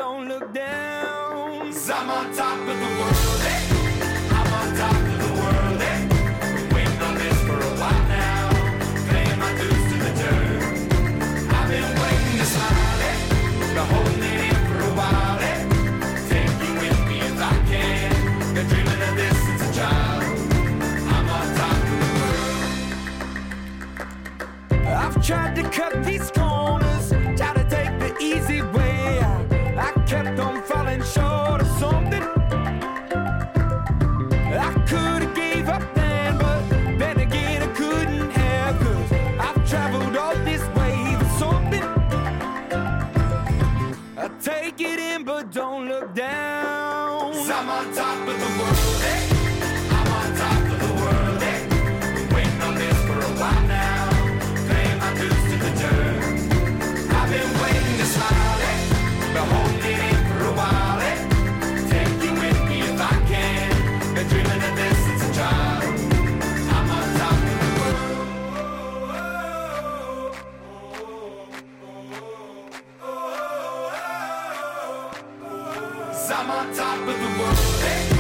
don't look down. 'Cause I'm on top of the world, eh? I'm on top of the world, eh? Been waiting on this for a while now, paying my dues to the dirt. I've been waiting to smile, eh? Been holding it in for a while, eh? Take you with me if I can. Been dreaming of this since a child. I'm on top of the world. I've tried to cut these corners, tried to take the easy way. I kept on falling short of something. I could have gave up then, but then again I couldn't have, 'cause I've traveled all this way for something. I take it in but don't look down. 'Cause I'm on top of the world, eh? I'm on top of the world, eh? Been waiting on this for a while now, paying my dues to the dirt. I've been waiting to smile, eh? Been holding it in for a while, eh? Take you with me if I can. Been dreaming of this since a child. I'm on top of the world. 'Cause I'm on top of the world, eh?